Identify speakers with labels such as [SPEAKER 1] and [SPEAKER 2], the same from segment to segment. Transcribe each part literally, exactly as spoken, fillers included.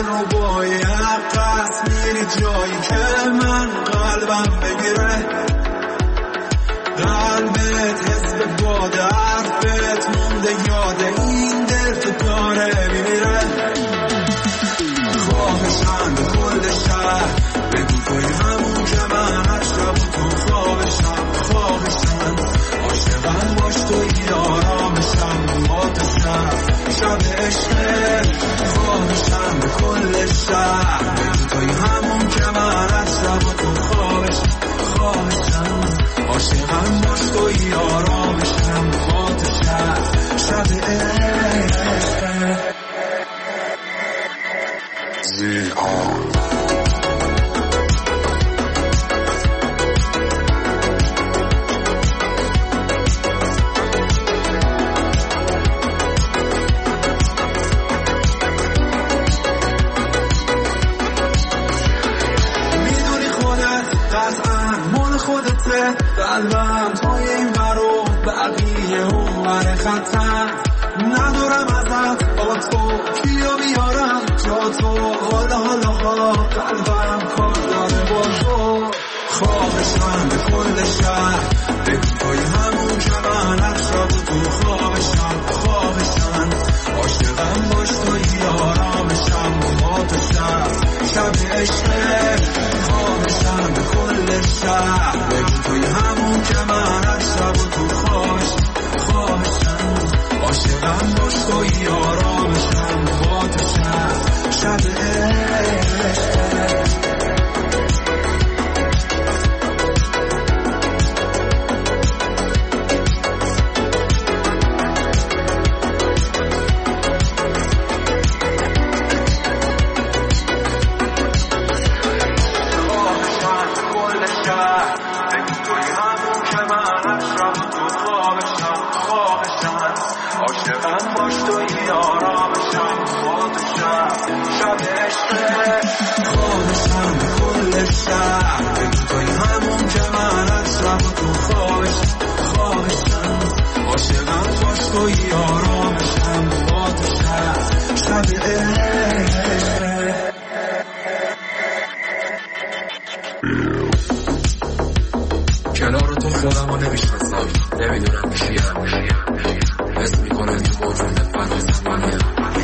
[SPEAKER 1] دلربای عقص میری جایی که من قلبم بگیره. قلبت حس به باد حرفت مونده یاد این دل تو داره میمیره. خواهشم به کل شهر بگو توی همون که من هر شب تو خوابشم. خواهشم عاشقم باش توی آرامشم با تو شب شب عشقه. خواهشم به کل شهر بگو توی همون که من هر شب تو خوابشم. خواهشم عاشقم باش توی آرامشم با تو شب شب عشقه. زیر آن قلبم توی این برو بقیه اون ور خطر. ندارم ازت با تو کیو بیارم جا تو. حالا حالا ها قلبم کار داره با تو. خواهشم به کل شهر بگو توی همون که من هر شب تو خوابشم. خواهشم عاشقم باش توی آرامشم با تو شب شب عشقه. خواهشم به کل شهر بگو توی همون که من هر شب تو خوابشم. خواهشم عاشقم باش توی آرامشم با تو شب شب عشقه. توی آرامشم با تو شب شب عشقه. کنار تو خودم رو نمیشناسم نمیدونم کیم. حس میکنم تو موجود فنا زمانیم.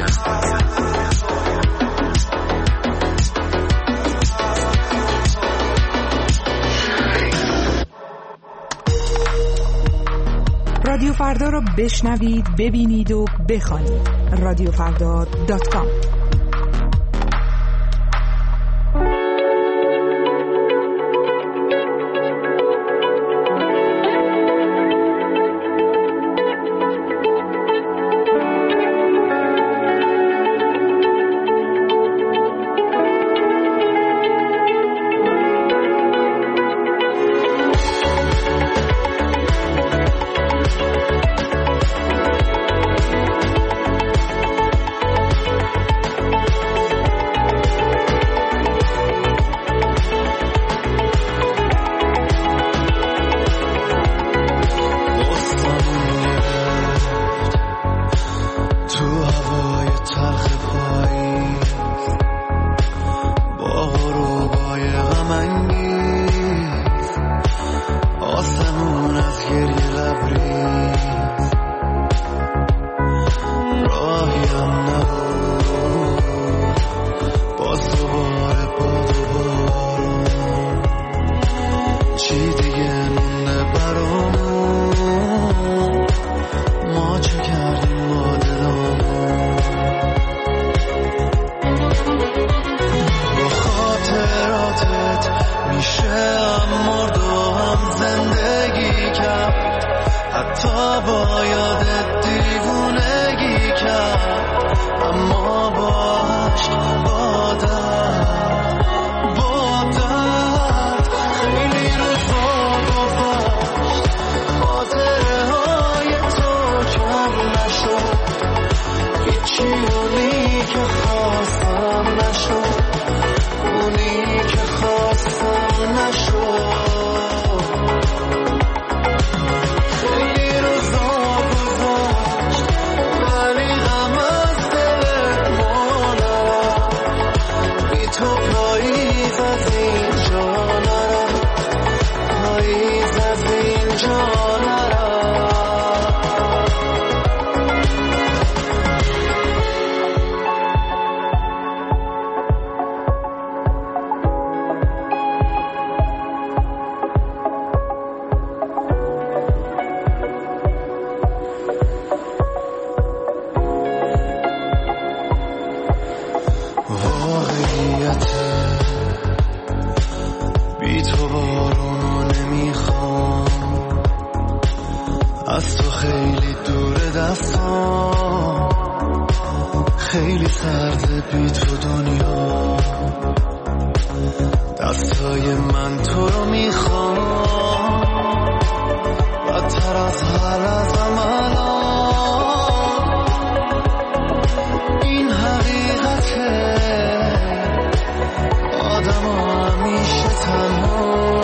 [SPEAKER 2] رادیو فردا رو بشنوید، ببینید و بخوانید. رادیو فردا دات کام.
[SPEAKER 3] خیلی روزا گذاشتم واقعیته، بی تو بارونو نمیخوام، از تو خیلی دور دستام، خیلی سرده بی تو دنیا، دستای من تو رو میخوام، بدتر از هر لحظه‌م الان، این حقیقته، آدم همیشه تنها،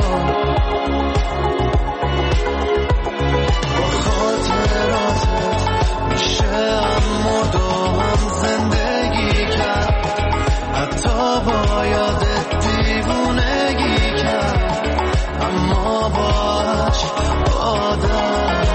[SPEAKER 3] با خاطراتت میشه اما دو هم زندگی کرد، حتی با یادت دیوونگی کرد، اما باش آدم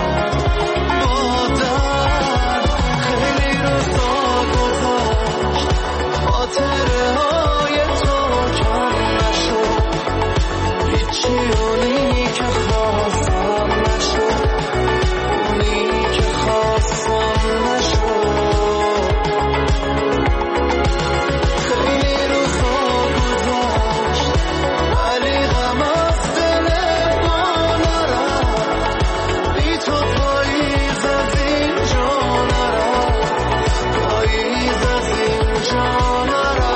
[SPEAKER 3] آدم خیلی روزا گذاشت، خاطره های تو کم نشد، هیچی اونی که خواستم نشد، اونی که خواستم نشد، خیلی روزا گذاشت ولی غم از دل ما نرفت، بی تو پاییز از اینجا نرفت، پاییز از اینجا نرفت.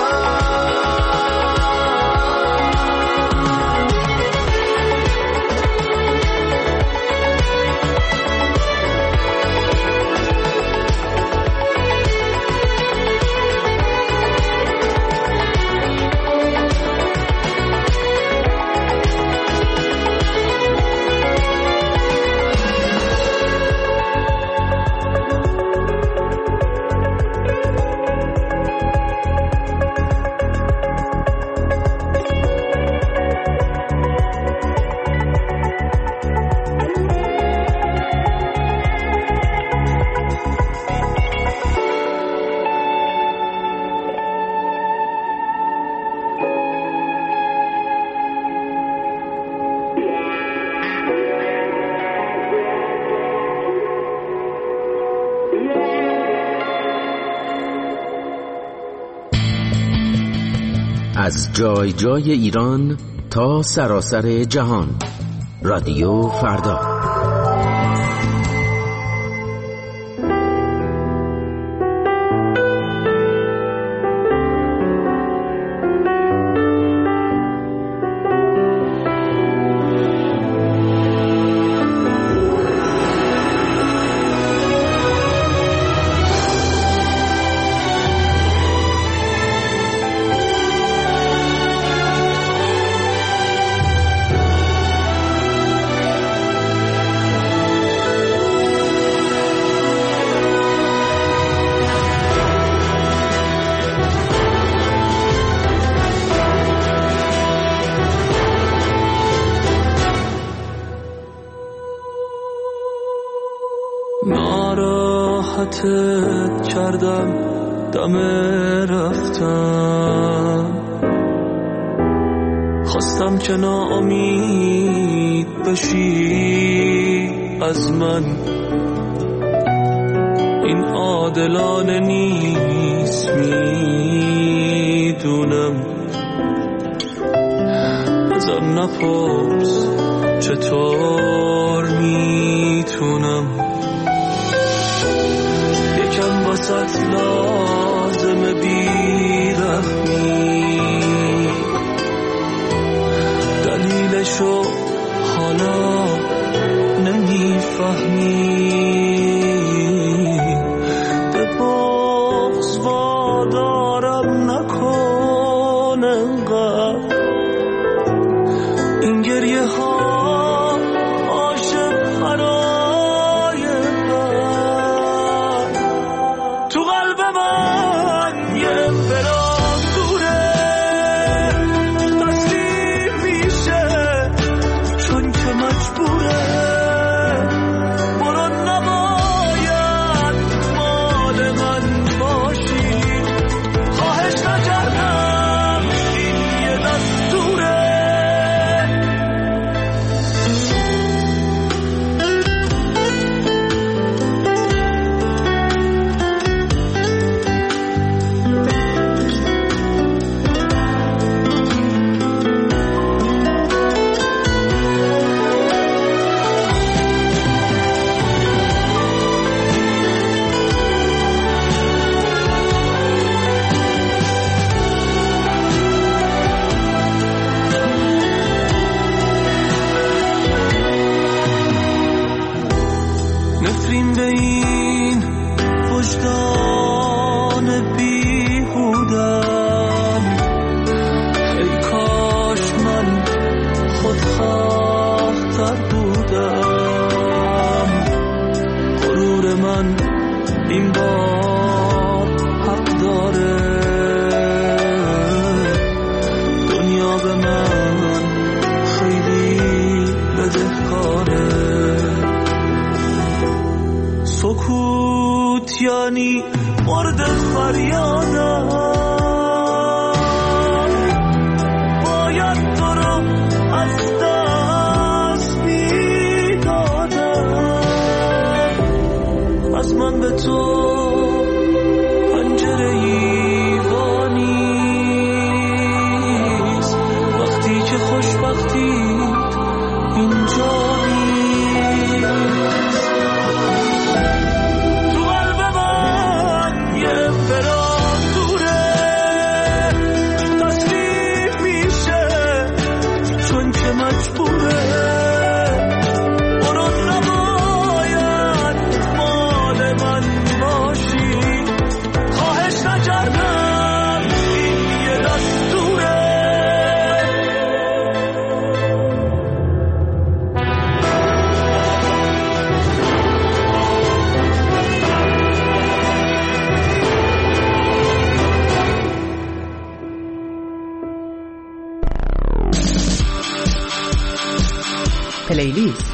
[SPEAKER 4] از جای جای ایران تا سراسر جهان، رادیو فردا.
[SPEAKER 3] ناراحتت کردم دم رفتم، خواستم که ناامید بشی از من، این عادلانه نیست میدونم، بذار نپرس چطور میتونم، یکم واسط لازم بیرحمی، دلیلشو حالا نمیفهمی، به بغض وادارم نکن انقدر، این گریه ها عاشق برای من، تو قلب من یه امپراتوره تسلیم میشه چون که مجبوره، برو نباید مال من باشی، بزنی مورد فریادم، باید تو رو از دست میدادم. از من به تو پنجره ایوانیست وقتی که خوشبختی اینجا نیست. تو قلب من یه امپراتوره تسلیم میشه چون که مجبوره. برو نباید مال من باشی، خواهش نکردم این یه دستوره.
[SPEAKER 2] پلیلیست.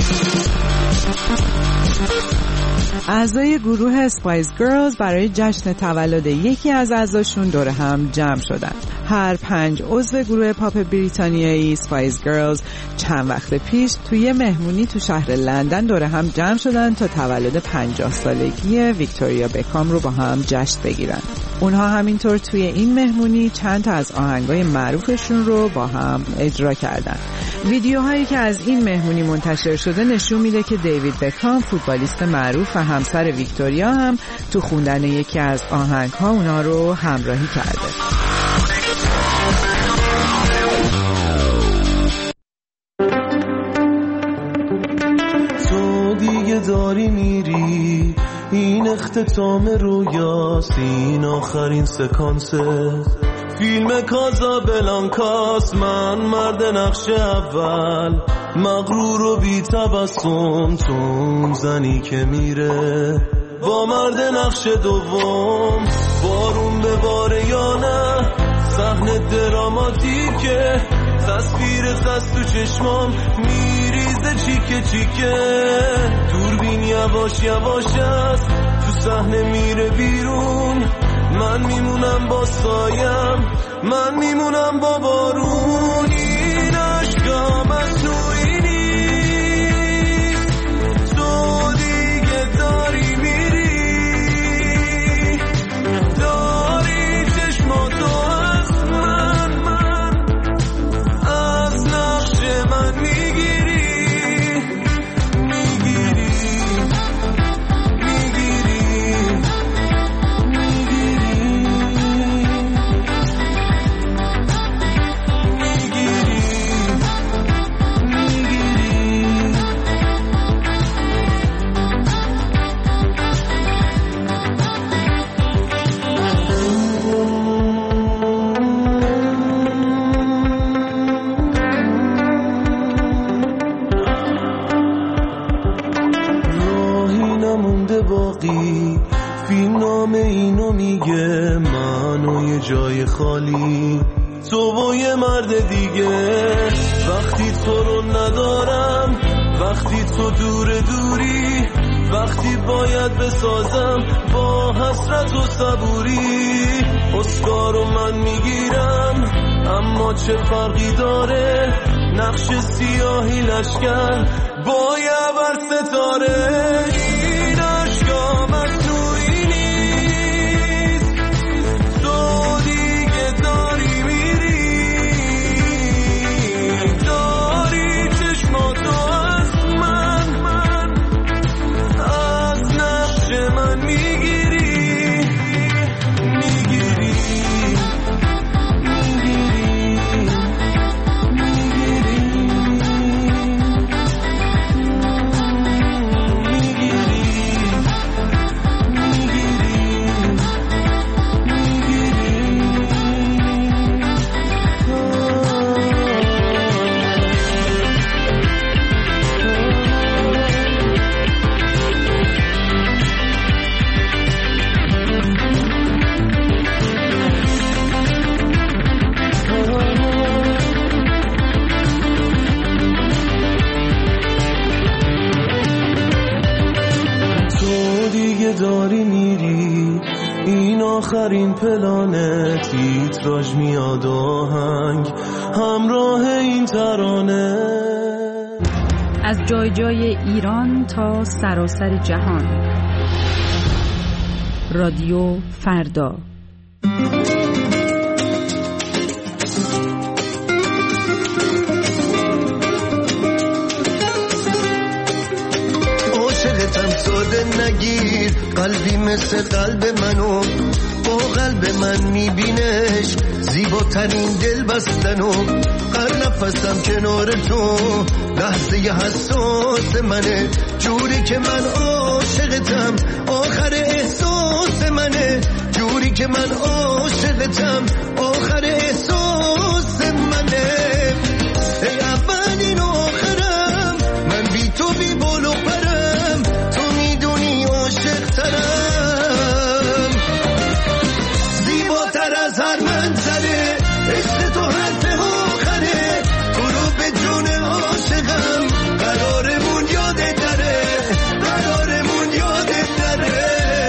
[SPEAKER 2] اعضای گروه اسپایس گرلز برای جشن تولد یکی از اعضاشون دور هم جمع شدند. هر پنج عضو گروه پاپ بریتانیایی اسپایس گرلز چند وقت پیش توی مهمونی تو شهر لندن دور هم جمع شدن تا تولد پنجاه سالگی ویکتوریا بکام رو با هم جشن بگیرن. اونها همینطور توی این مهمونی چند تا از آهنگای معروفشون رو با هم اجرا کردن. ویدیوهایی که از این مهمونی منتشر شده نشون میده که دیوید بکام فوتبالیست معروف و همسر ویکتوریا هم تو خوندن یکی از آهنگها اونا رو همراهی کرده.
[SPEAKER 3] تو دیگه داری میری، این اختتام رویاست، این آخرین سکانسه فیلم کازابلانکاست. من مرد نقش اول، مغرور و بی تبسم، تو زنی که میره با مرد نقش دوم. بارون به باره یا نه، صحنه دراماتیکه، تصویر خست تو چشمام میریزه چیکه چیکه. دوربین یواش یواش است، تو صحنه میره بیرون. من میمونم با سایم، من میمونم با بارون. این عشقم از تویی نیست، تو دیگه داری میری، داری چشماتو از من من از نقش من میگیری میگیری باقی. فیلم نام اینو میگه، من و یه جای خالی، تو و یه مرد دیگه. وقتی تو رو ندارم، وقتی تو دور دوری، وقتی باید بسازم با حسرت و صبوری. اسکارو من میگیرم، اما چه فرقی داره، نقش سیاهی لشکر با یه بر ستاره. این عشقم از تویی نیست، تو دیگه داری میری، داری چشماتو از من من از نقش من میگیری میگیری میگیری میگیری
[SPEAKER 5] این پلانت تیتراژ میاد آهنگ همراه این ترانه.
[SPEAKER 6] از جای جای ایران تا سراسر جهان، رادیو فردا.
[SPEAKER 7] عاشقتم ساده نگیر، قلبی مثل قلب منو، با قلب من میبینش زیباترین دل بستنو. هر نفسم کنار تو لحظه حساس منه، جوری که من عاشقتم آخر احساس منه، جوری که من عاشقتم آخر احساس منه. ای اولین آخرم، من بی تو بی بال و پرم، تو میدونی عاشق ترم، زیباتر از هر منظره، عشق تو حرف آخره، تو رو به جون عاشقم، قرارمون یادت داره، قرارمون یادت داره.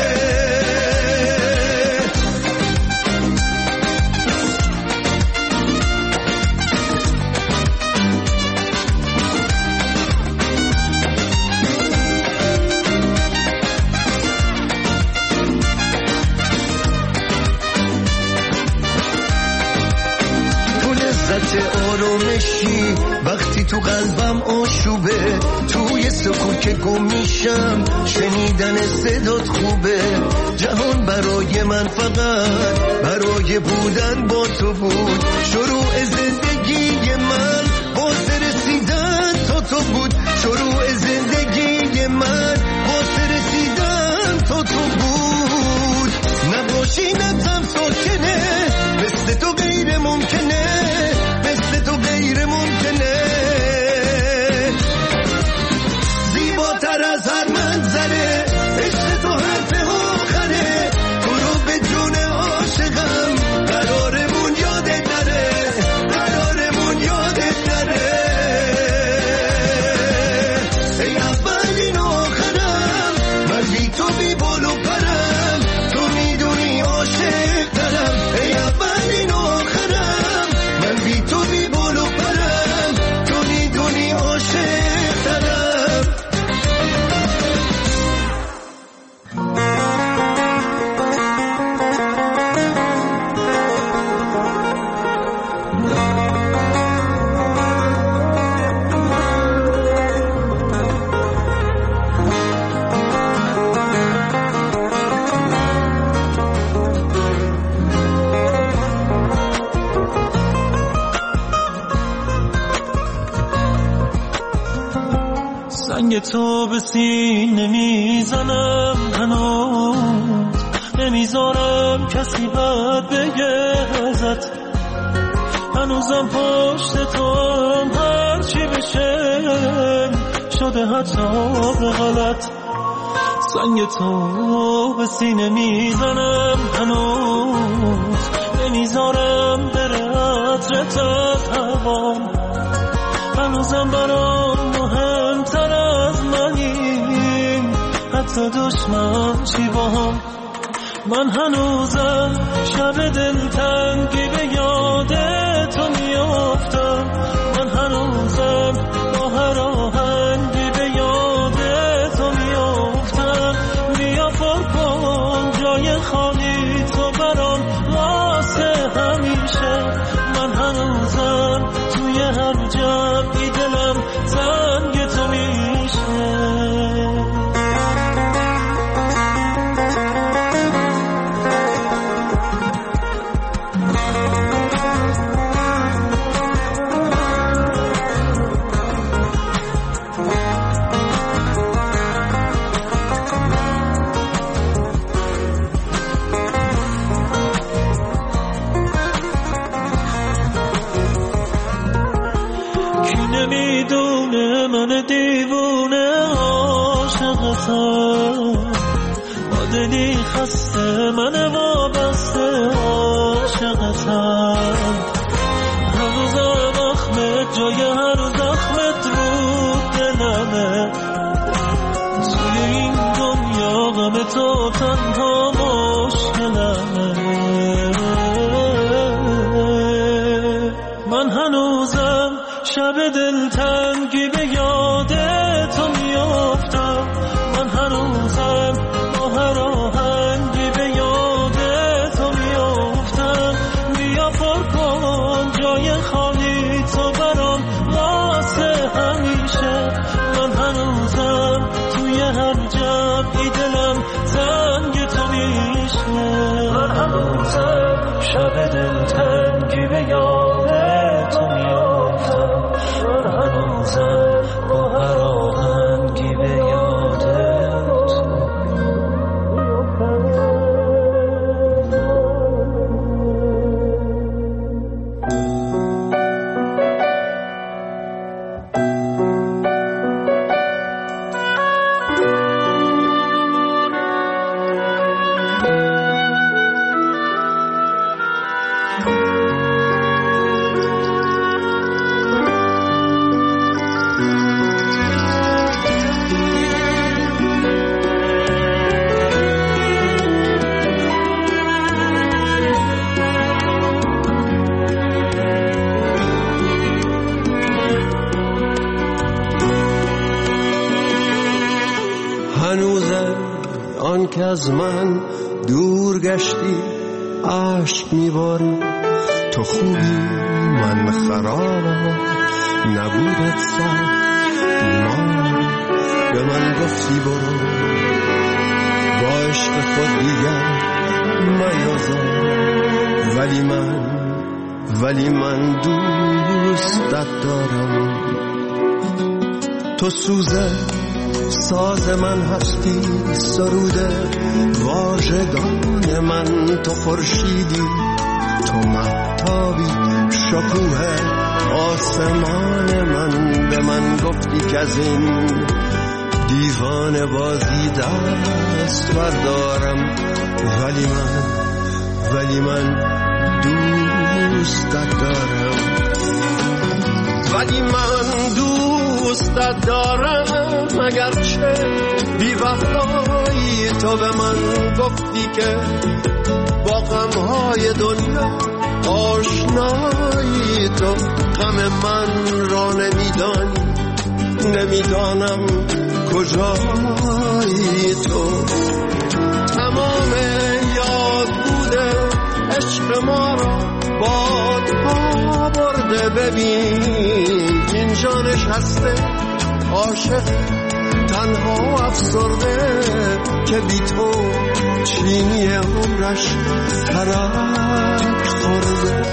[SPEAKER 7] آرومشی وقتی تو قلبم آشوبه، توی سکوت که گم میشم شنیدن صدات خوبه. جهان برای من فقط برای بودن با تو بود، شروع زندگی من واسه رسیدن تا تو بود، شروع زندگی من واسه رسیدن تا تو بود. نباشی نبزم ساکنه، مثل تو غیر ممکنه، مثل تو غیر ممکنه، زیباتر از هر منظره، عشق تو حرف آخره، تو رو به جون عاشقم، قرارمون یادت نره، قرارمون یادت نره. ای اولین آخرم، من بی تو بی بال و پرم، تو میدونی عاشق ترم. ای اولین آخرم، من بی تو بی بال و پرم، تو میدونی عاشق ترم.
[SPEAKER 5] سنگ تو به سینه میزنم هنوز، نمیذارم کسی بد بگه ازت، هنوزم پشت تو هم هرچی بشه شده حتی به غلط. سنگ تو به سینه میزنم هنوز، نمیذارم بره عطرت از هوام، هنوزم برام مهمتر از منی، حتی دشمن چی با هم. من هنوزم شب دلتنگی به یاد تو میافتم، من هنوزم با هر آهنگی به یاد تو میافتم. بیا پر کن جای خالی تو برام واسه همیشه، من هنوزم توی هر جمعی دلم زنگ تو میشه. نمیدونه من دیوونه عاشقتم، با دلی خسته من وابسته عاشقتم. هنوزم اخمت جای هر زخمت رو دلمه، توی این دنیا غم تو تنها مشکلمه. شب دلتنگی به یاد تو میافتم هنوزم با هر آهنگی به یاد تو.
[SPEAKER 7] که از من دور گشتی عشق میباری، تو خوبی من خرابم نبودت سر بیمار، به من گفتی برو با عشق خود دیگر میازار، ولی من ولی من دوستت دارم. تو سوزه ساز من هستی، سروده واژگان من، تو خورشیدی تو مهتابی، شکوه آسمان من، به من گفتی که از این دیوانه بازی دست بردارم، ولی من ولی من دوستت دارم، ولی من دوستت دارم، اگرچه بی وفایی تو به من گفتی که با غمهای دنیا آشنایی، تو غم من را نمیدانی، نمیدانم کجایی تو. تمام یاد بوده عشق ما را بادها برده، ببین اینجا نشسته عاشق تنها افسرده، که بی تو چینی عمرش ترک خورده.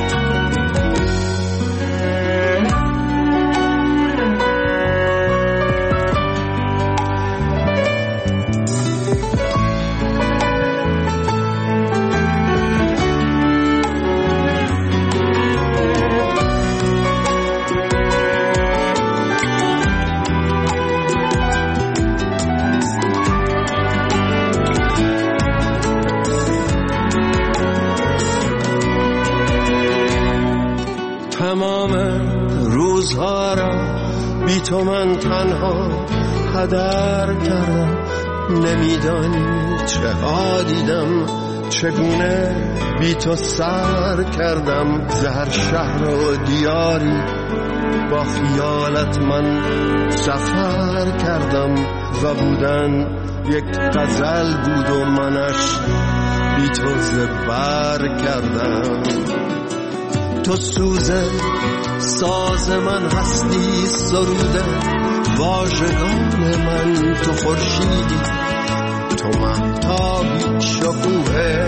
[SPEAKER 7] تمام روزها را بی تو من تنها هدر کردم، نمیدانی چه ها دیدم، چگونه بی تو سر کردم، زهر شهر و دیاری با خیالت من سفر کردم، و بودن یک غزل بود و منش بی تو زبر کردم. تو سوزه ساز من هستی، سروده واژگان من، تو خورشیدی تو مهتابی، شکوه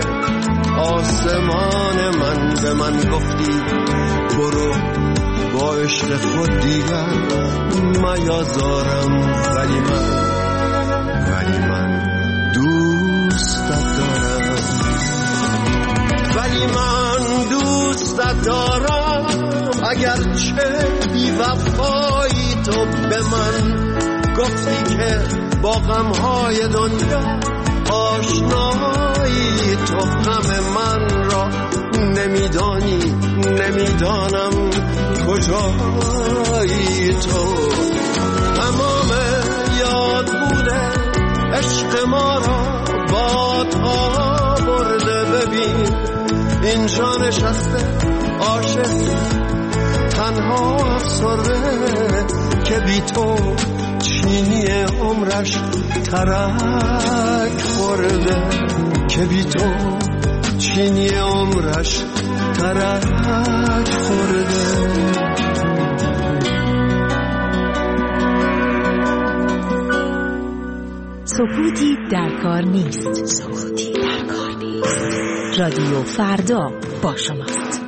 [SPEAKER 7] آسمان من، به من گفتی برو با عشق خود دیگر میازارم، ولی من ولی من دوستت دارم، ولی من دوستت دارم، اگرچه بی وفایی تو به من گفتی که با غمهای دنیا آشنایی، تو غم من را نمیدانی، نمیدانم کجایی تو. تمام یاد بوده عشق ما را بادها برده، ببین اینجا نشسته عاشق تنها افسرده، که بی تو چینی عمرش ترک خورده، که بی تو چینی عمرش ترک خورده.
[SPEAKER 6] سکوتی در کار نیست. سکوتی در کار نیست. رادیو فردا با شماست.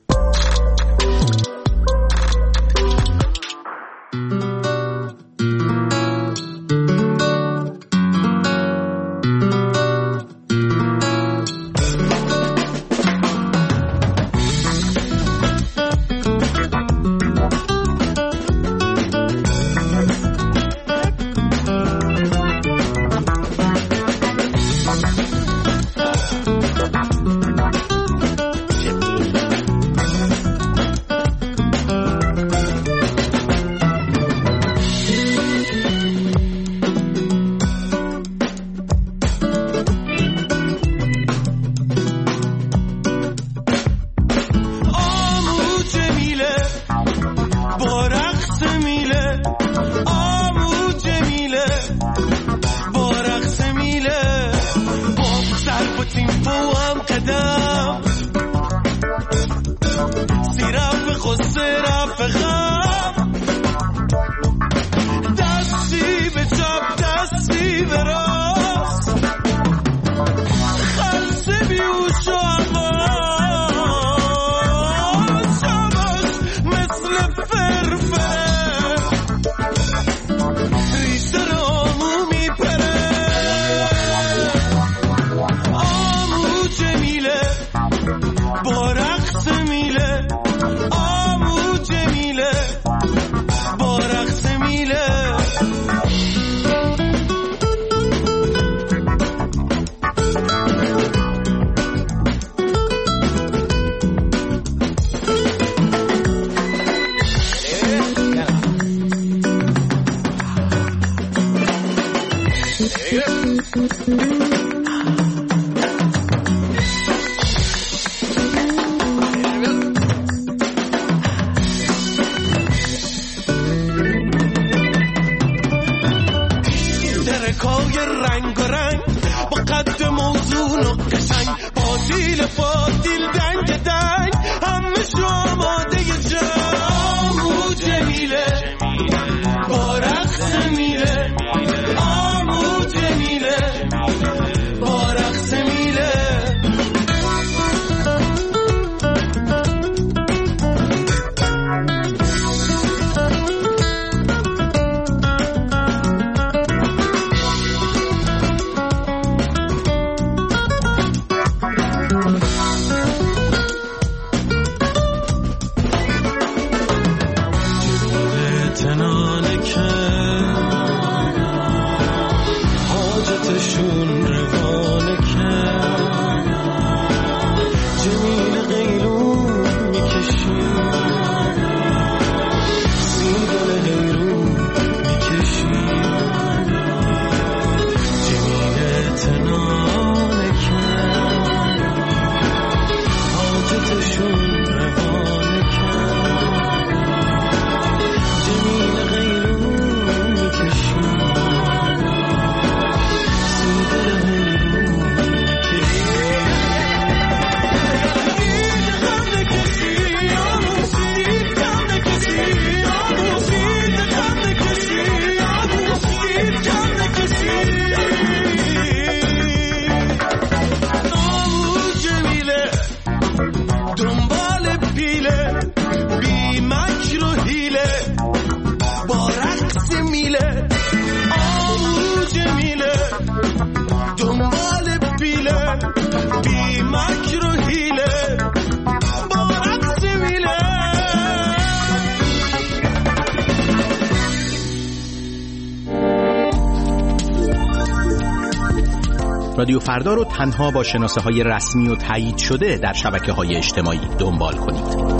[SPEAKER 8] رادیو فردا رو تنها با شناسه‌های رسمی و تایید شده در شبکه‌های اجتماعی دنبال کنید.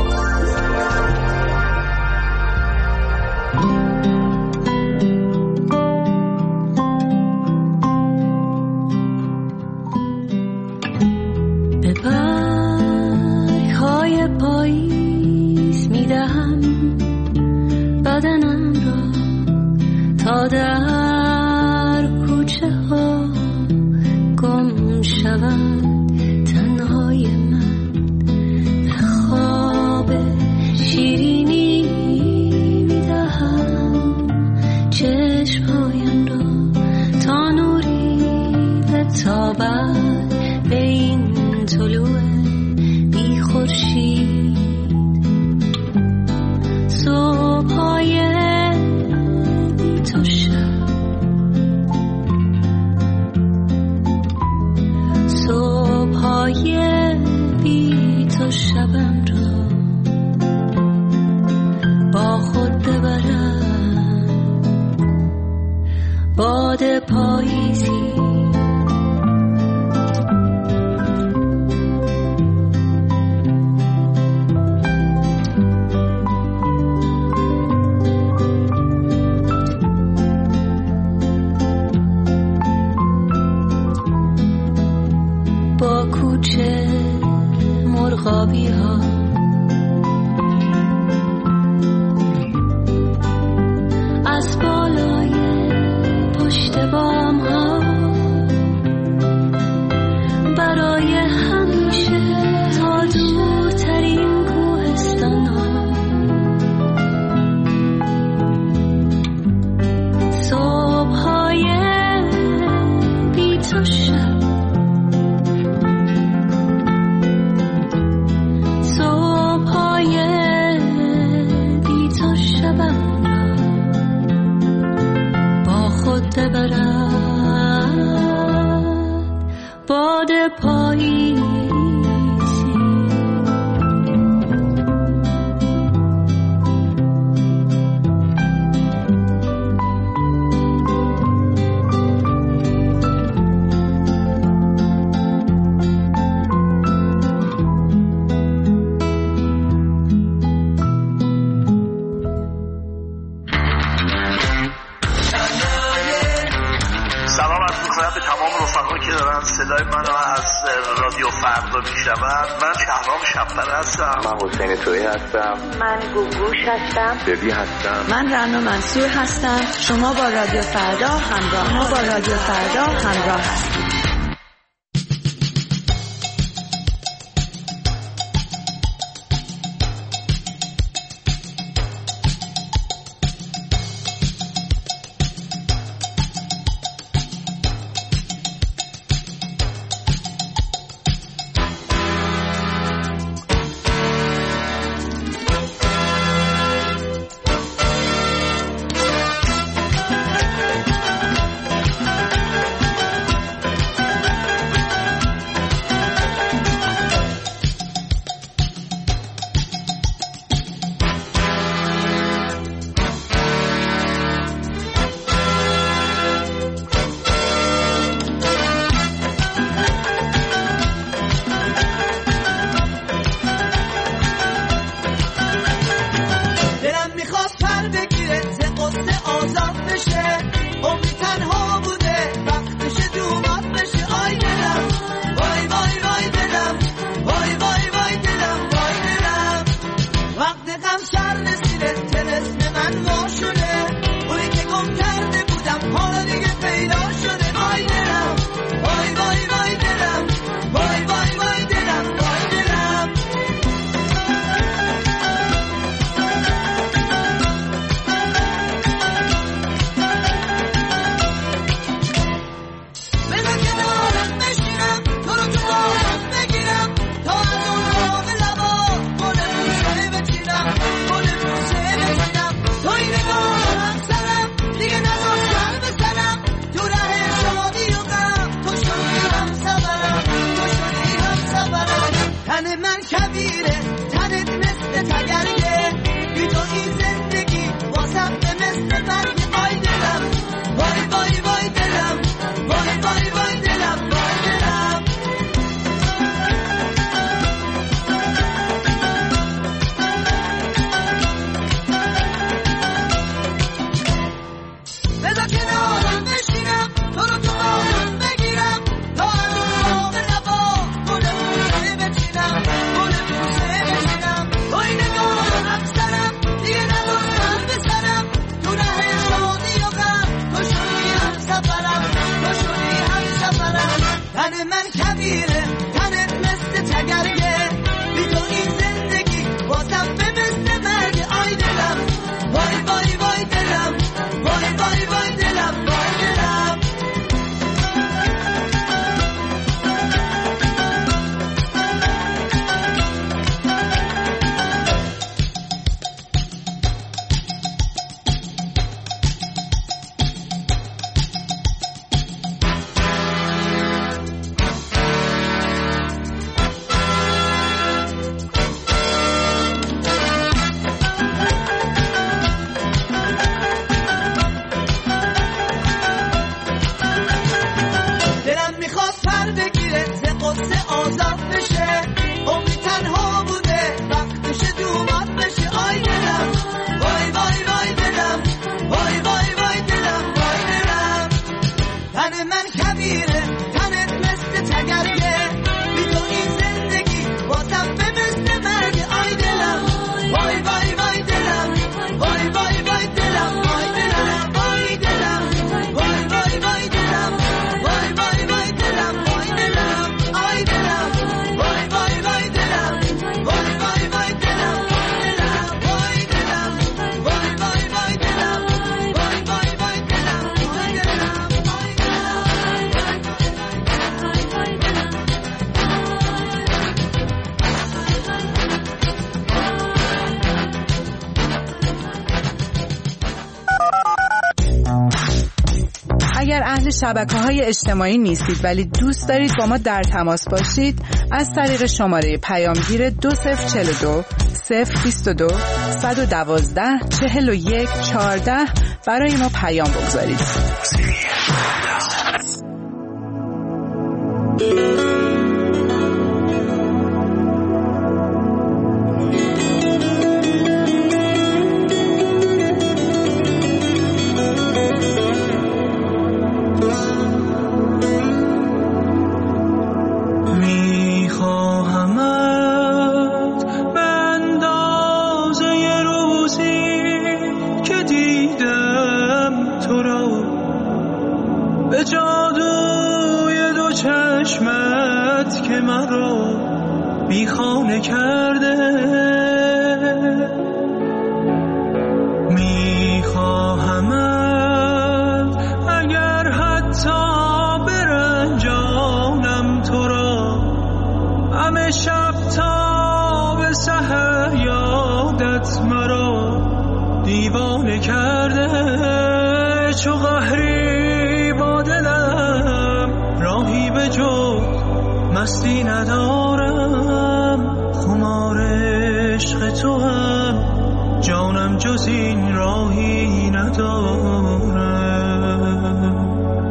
[SPEAKER 3] به برگ‌های پاییز می‌دهم بدنم را تا در کوچه‌ها گم شود تنهای من به خواب بی خورشید، صبح‌های بی تو شب، صبح‌های بی تو شبم را با خود ببرم، باد پاییزی با کوچه مرغابی ها، از بالای پشت بام ها، برای همیشه تا دورترین کوهستان ها، صبح های بی تو شب، صبح های بی تو شبم خود ببرد، باد پاییزی.
[SPEAKER 9] صدای منو از رادیو فردا میشنون. من شهرام شب‌پره هستم.
[SPEAKER 10] من حسین تویی هستم.
[SPEAKER 11] من گوگوش هستم.
[SPEAKER 10] ببی هستم.
[SPEAKER 6] من رنا منصور هستم. شما با رادیو فردا همراه ما با رادیو فردا همراه هستید.
[SPEAKER 1] Oh,
[SPEAKER 2] شبکه‌های اجتماعی نیستید ولی دوست دارید با ما در تماس باشید، از طریق شماره پیامگیر دو صفر چهل و دو صفر بیست و دو صد و دوازده چهل و یک چهارده برای ما پیام بگذارید.
[SPEAKER 5] مستی ندارم، خمار عشق تو هم جانم جز این راهی ندارم.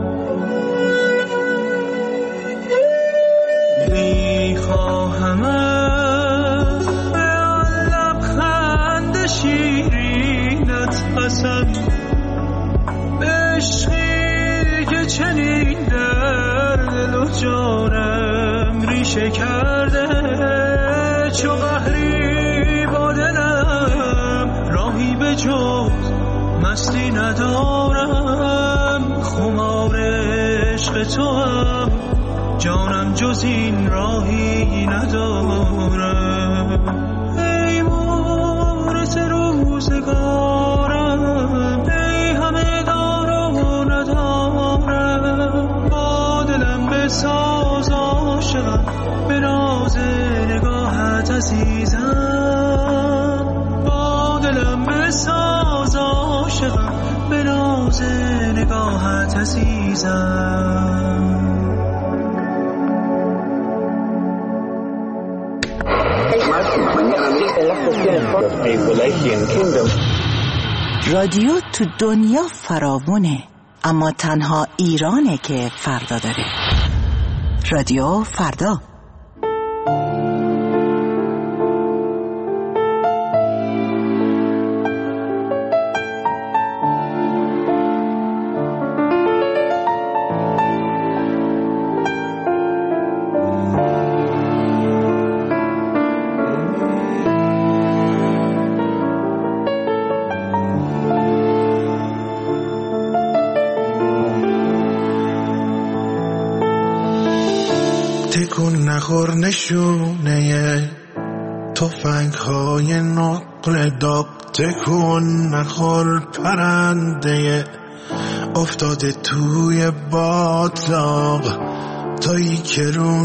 [SPEAKER 5] میخواهمت به آن لبخند شیرینت قسم، به عشقی که چنین در دل و جانم ریشه کرده، چو قهری با دلم راهی به جز مستی ندارم، خمار عشق تو هم جانم جز این راهی ندارم. ای مورث روزگارم، ای همه دار و ندارم، با دلم بساز عاشقم، به ناز نگاهت عزیزم، با دلم بساز عاشقم، به ناز نگاهت عزیزم.
[SPEAKER 12] رادیو تو دنیا فراوونه، اما تنها ایرانه که فردا داره. رادیو فردا.
[SPEAKER 13] تکون نخور نشونه تفنگ های نقل داغ، تکون نخور پرنده افتاده توی باطلاق، تایی که رو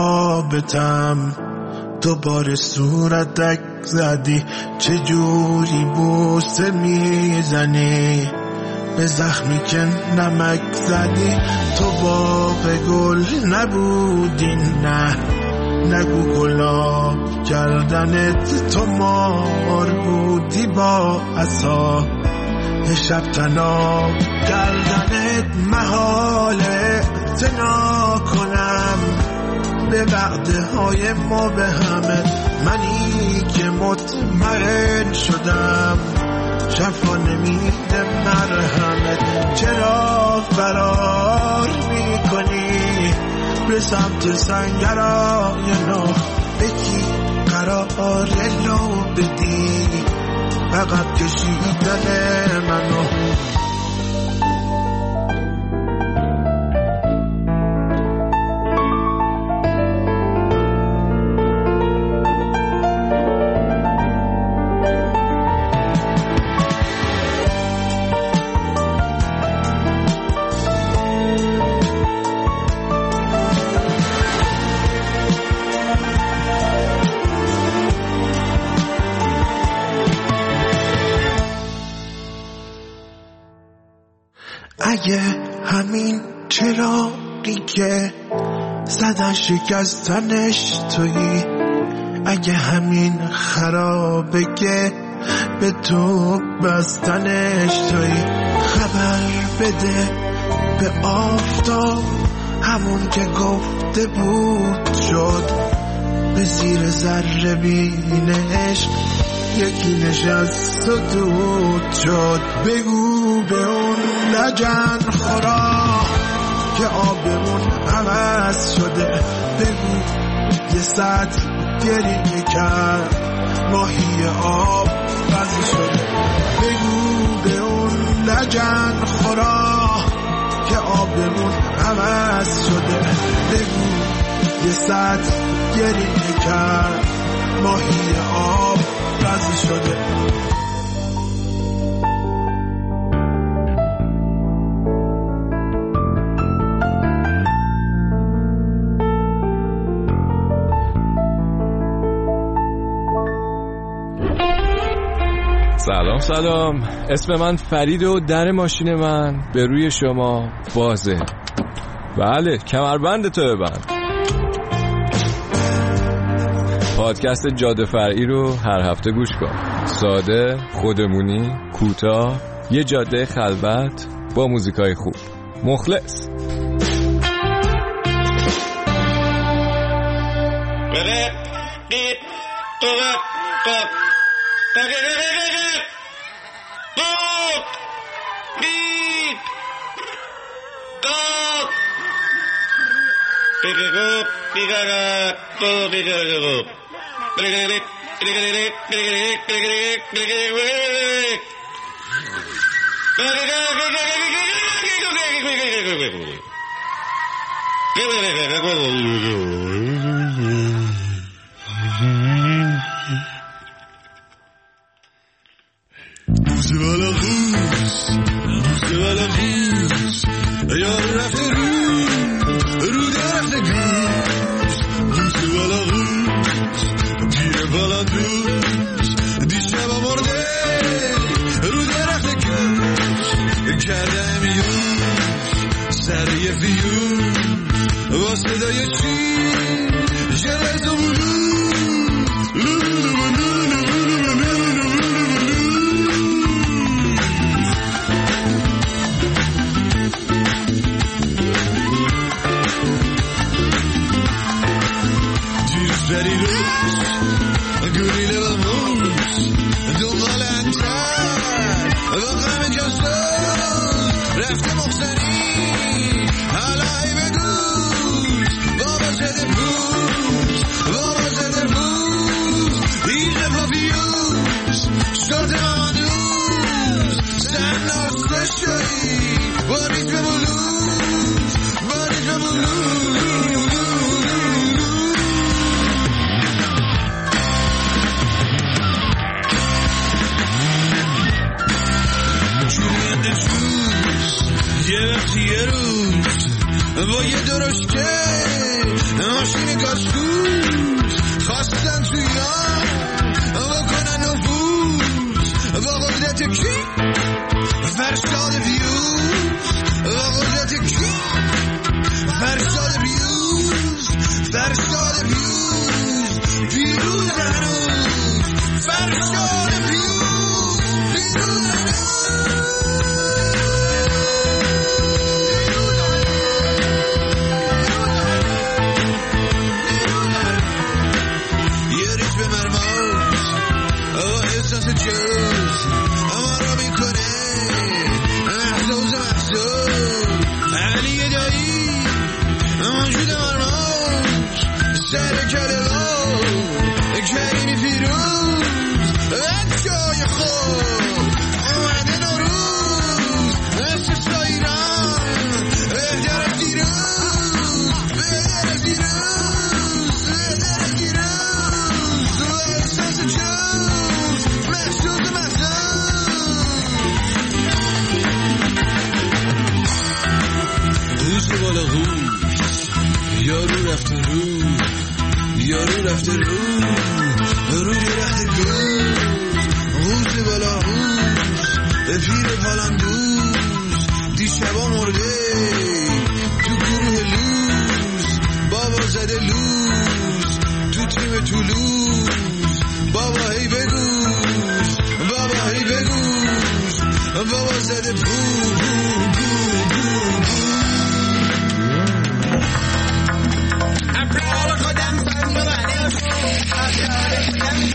[SPEAKER 13] نقابتم دوباره صورتک زدی، چجوری بوسه میزنی به زخمی که نمک زدی، تو باغ گل نبودی، نه نگو گلاب کردنت، تو مار بودی با عصا شب تناب کردنت، محاله اعتنا کنم به وعده های ما به همه، منی که مطمئن شدم شفا نمیده مرهمت، چرا فرار میکنی به سمت سنگرهای نو، بکی قرار لو بدی عقب کشیدن منو. اگه همین چراغی که زدن شکستنش تویی، اگه همین خرابه که به تو بستنش تویی. خبر بده به آفتاب همون که گفته بود شد، به زیر ذره بینش یکی نشست و دود شد. بگو به اون لجن خورا که آبمون عوض شده، بگو یه سطح گریه کرد ماهی آب بزی شده. بگو به اون لجن خورا که آبمون عوض شده، بگو یه سطح گریه کرد ماهی آب بزی شده.
[SPEAKER 14] سلام سلام، اسم من فرید و در ماشین من به روی شما بازه. بله، کمربند تو ببند. پادکست جاده فرعی رو هر هفته گوش کن. ساده، خودمونی، کوتاه، یه جاده خلوت با موزیکای خوب. مخلص.
[SPEAKER 15] با یه درشکه ماشین گازسوز خواستن تو ایران بکنن نفوذ با قدرت کی؟ فرشاد ویوز با قدرت کی؟ فرشاد ویوز فرشاد ویوز پیروز هنوز فرشاد ویوز پیروز هنوز. جوز اما را میکنه محزوز محزوز علی دایی موجود مرموز سر کلمات کریمی فیروز بچای خود اومده نوروز استثنا ایران بهتر از دیروز بهتر از دیروز بهتر از دیروز احساس جوز محسوس محسوس هوش بالا هوش یارو رفته رو یارو رفته رو روی رخت گوش هوش بالا هوش به پیر پالندوز دیشبا مرده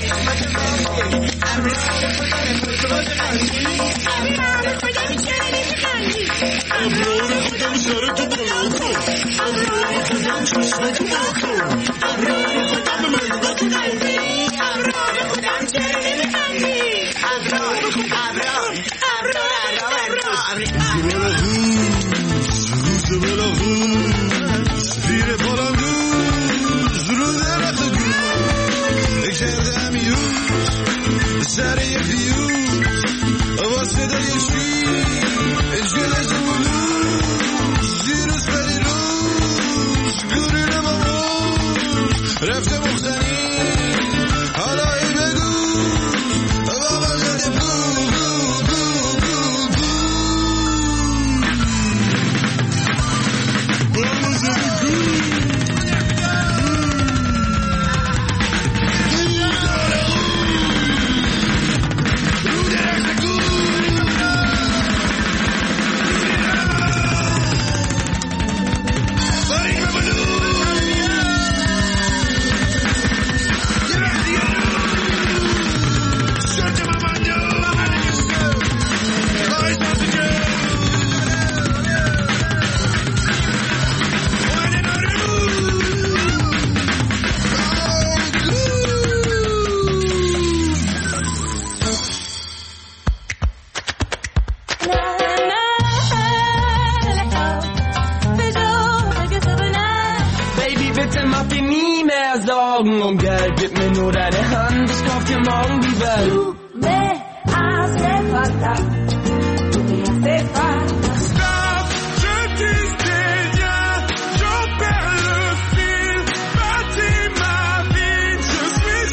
[SPEAKER 3] Augen, gell, gib mir nur deine Hand, ich kauf dir morgen die Welt.
[SPEAKER 16] Du me hace falta, tu me hace falta.
[SPEAKER 1] Stop, je disais bien, j'en perds le fil, bâtis ma vie, je suis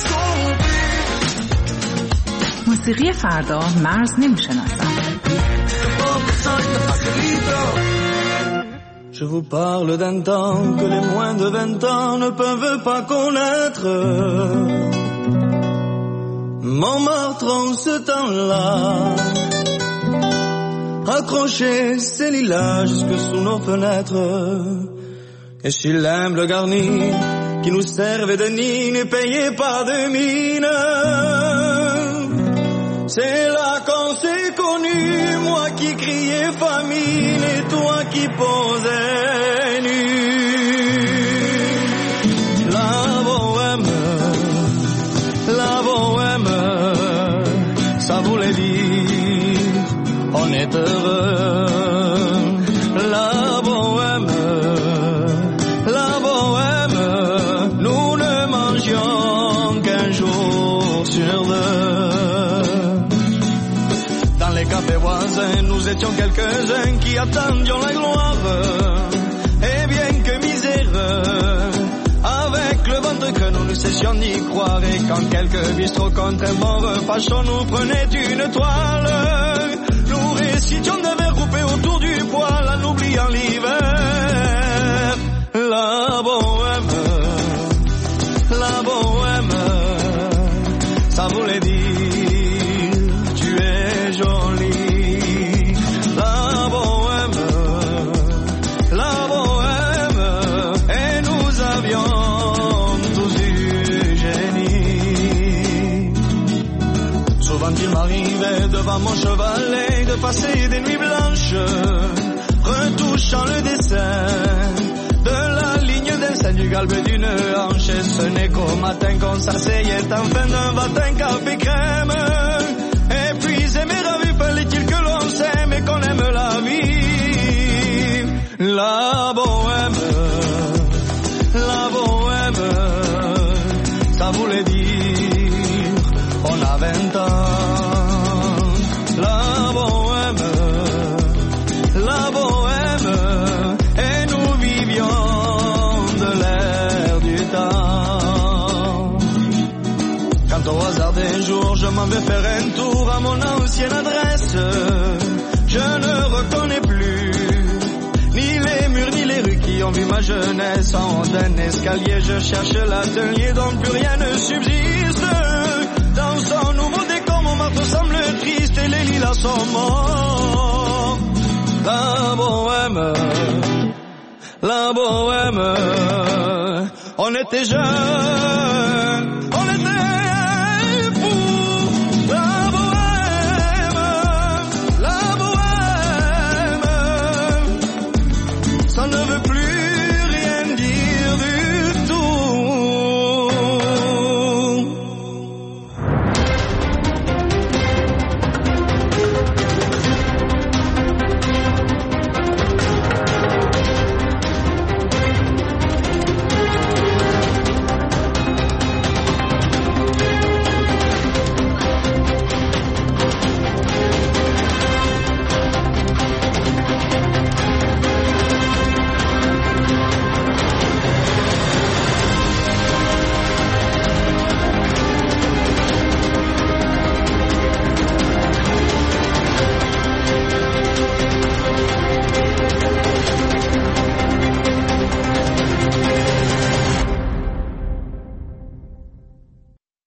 [SPEAKER 1] assombri.
[SPEAKER 12] موسیقی فردا مرز نمیشناسم.
[SPEAKER 5] Je vous parle d'un temps que les moins de vingt ans ne peuvent pas connaître. Montmartre en ce temps-là, accrochait ses lilas jusque sous nos fenêtres. Et si l'humble garni qui nous servait de nid ne payait pas de mine, c'est là qu'on s'est connus, moi qui criais famine et toi qui posais nu. La bohème, la bohème, ça voulait dire on est heureux. La bohème, la bohème, nous ne mangions qu'un jour sur deux. Dans les cafés voisins, nous étions quelques-uns qui attendions la gloire. Et bien que miséreux, avec le ventre que nous ne cessions d'y croire. Et quand quelques bistrots contre un bon repas chaud nous prenaient une toile, nous récitions des vers coupés autour du poêle en oubliant l'hiver. La bohème, la bohème, ça voulait dire tu es jolie. La bohème, la bohème, et nous avions tous du génie. Souvent il m'arrivait devant mon chevalet de passer des nuits blanches, retouchant le dessin de la ligne d'un sein du galbe d'une hanche. Et ce n'est qu'au matin qu'on s'asseyait en fin d'un matin café crème. Épuisé mais ravi, fallait-il que l'on s'aime et qu'on aime la vie. La bohème, la bohème, ça voulait dire on a vingt ans. La bohème, la bohème, et nous vivions de l'air du temps. Quand au hasard d'un jour je m'en vais faire un tour à mon ancienne adresse, je ne reconnais plus ni les murs ni les rues qui ont vu ma jeunesse. En haut d'un escalier je cherche l'atelier dont plus rien ne subsiste. Dans son nouveau décor Montmartre semble triste et les lilas sont morts. La bohème, la bohème, on était jeunes